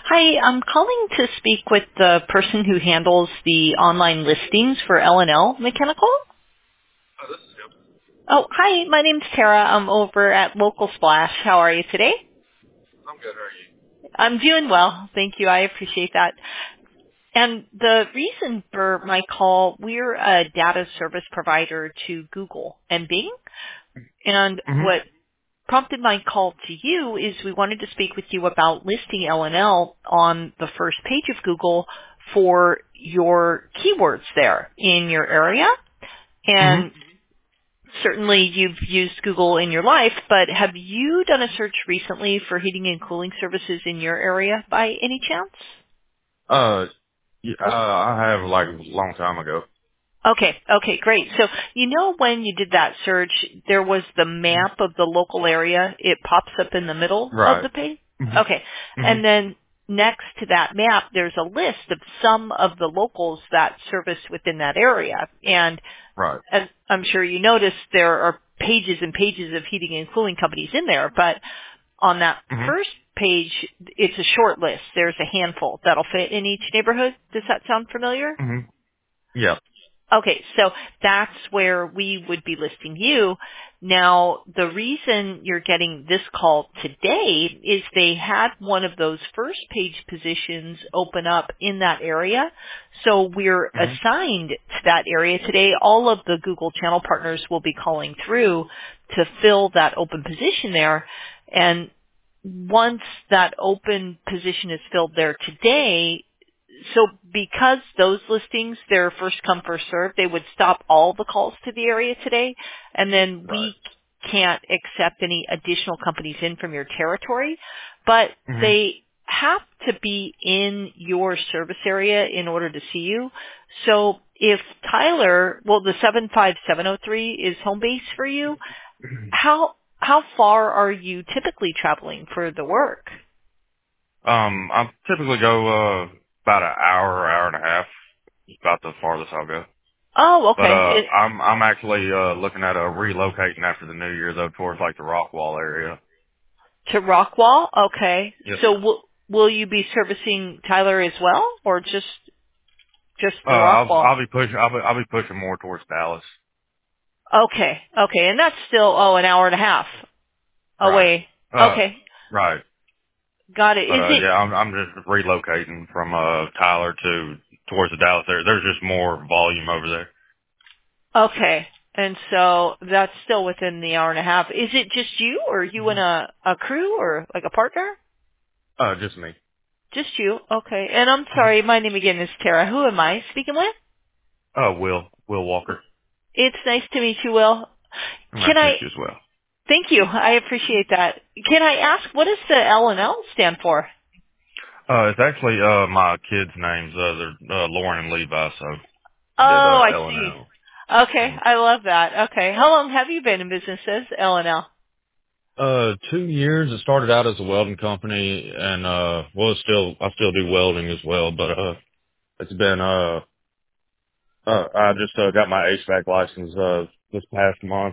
Hi, I'm calling to speak with the person who handles the online listings for L&L Mechanical. Oh, this is him. Oh, hi, my name's Tara. I'm over at Local Splash. How are you today? I'm good. How are you? I'm doing well. Thank you. I appreciate that. And the reason for my call, we're a data service provider to Google and Bing. And what Mm-hmm. prompted my call to you is we wanted to speak with you about listing L&L on the first page of Google for your keywords there in your area. And Mm-hmm. certainly you've used Google in your life, but have you done a search recently for heating and cooling services in your area by any chance? Yeah, I have like a long time ago. Okay, great. So when you did that search, there was the map of the local area. It pops up in the middle of Right. the page. Okay. Mm-hmm. Mm-hmm. And then next to that map, there's a list of some of the locals that service within that area. And Right. as I'm sure you noticed, there are pages and pages of heating and cooling companies in there. But on that Mm-hmm. first page, it's a short list. There's a handful that'll fit in each neighborhood. Does that sound familiar? Mm-hmm. Yeah. Okay, so that's where we would be listing you. Now, the reason you're getting this call today is they had one of those first page positions open up in that area. So we're Mm-hmm. assigned to that area today. All of the Google channel partners will be calling through to fill that open position there. And once that open position is filled there today, so because those listings, they're first come, first served, they would stop all the calls to the area today, and then Right. we can't accept any additional companies in from your territory, but Mm-hmm. they have to be in your service area in order to see you. So if the 75703 is home base for you, how far are you typically traveling for the work? I typically go about an hour and a half. About the farthest I'll go. Oh, But okay. I'm actually looking at relocating after the new year though towards like the Rockwall area. To Rockwall? Okay. Yes, So ma'am. will you be servicing Tyler as well, or just the I'll Rockwall? I'll be pushing I'll be pushing more towards Dallas. Okay, and that's still an hour and a half Right. away. Uh, Okay, right. got it. But Is it yeah, I'm just relocating from Tyler to towards the Dallas area. There's just more volume over there. okay? And so that's still within the hour and a half. Is it just you, or you and a crew, or like a partner? Just me. Just you. Okay. And I'm hmm sorry, my name again is Tara. Who am I speaking with? Will Walker. It's nice to meet you, Will. Nice Can to meet I you as well. Thank you. I appreciate that. Can I ask, what does the L&L stand for? It's actually my kids' names. They're Lauren and Levi, so Oh, I did I L and see. L. Okay, I love that. Okay. How long have you been in business as L&L? 2 years. It started out as a welding company, and well, I still do welding as well, but it's been I just got my HVAC license this past month.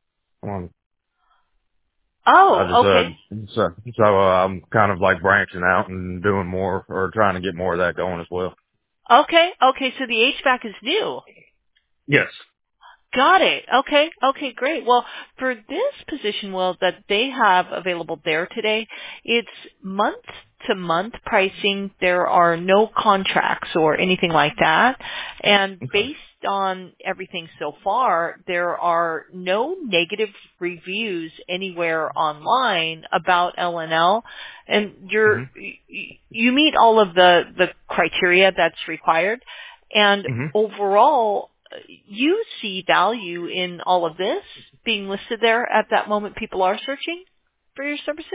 I just Oh, okay. I'm kind of like branching out and doing more or trying to get more of that going as well. Okay, so the HVAC is new. Yes. Got it. Okay, great. Well, for this position, Will, that they have available there today, it's month to month pricing. There are no contracts or anything like that. And Okay. based on everything so far, there are no negative reviews anywhere online about LNL. And Mhm. you meet all of the criteria that's required. And Mhm. overall, you see value in all of this being listed there at that moment people are searching for your services?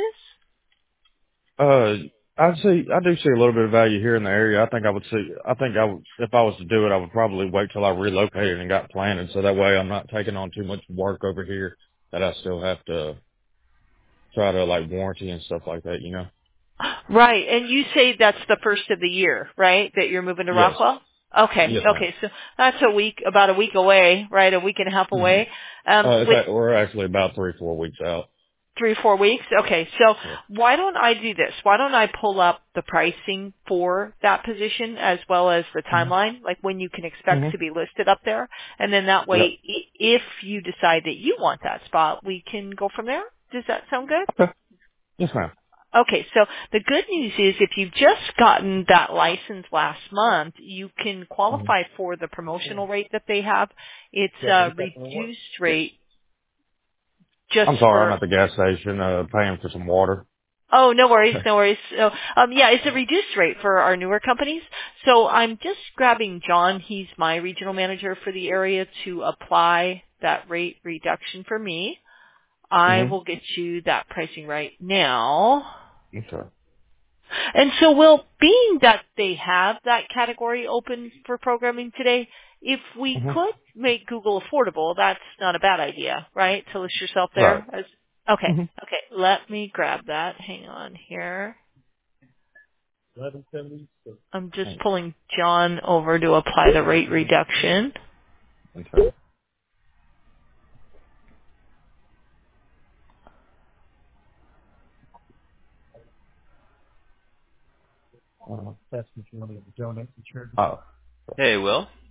I do see a little bit of value here in the area. I think I would, if I was to do it, I would probably wait till I relocated and got planted, so that way I'm not taking on too much work over here that I still have to try to like warranty and stuff like that. You know. Right. And you say that's the first of the year, right? That you're moving to Yes. Rockwell? Okay. Yes, ma'am. Okay. So that's about a week away, right? A week and a half Mhm. away. Um, with We're actually about 3-4 weeks out. 3 or 4 weeks? Okay, so Yeah. why don't I do this? Why don't I pull up the pricing for that position as well as the Mhm. timeline, like when you can expect Mhm. to be listed up there? And then that Yep. way, if you decide that you want that spot, we can go from there. Does that sound good? Okay. Yes, ma'am. Okay, so the good news is if you've just gotten that license last month, you can Mhm. qualify for the promotional rate that they have. It's a reduced rate just I'm sorry. I'm for at the gas station paying for some water. Oh, no worries, no worries. So, yeah, it's a reduced rate for our newer companies. So I'm just grabbing John. He's my regional manager for the area to apply that rate reduction for me. I Mhm. will get you that pricing right now. Okay. And so, Will, being that they have that category open for programming today, if we Mhm. could make Google affordable, that's not a bad idea, right? To list yourself Right. there as okay. Mhm. Okay, let me grab that. Hang on here. I'm just pulling John over to apply the rate reduction. Okay. Uh, oh. Hey, Will.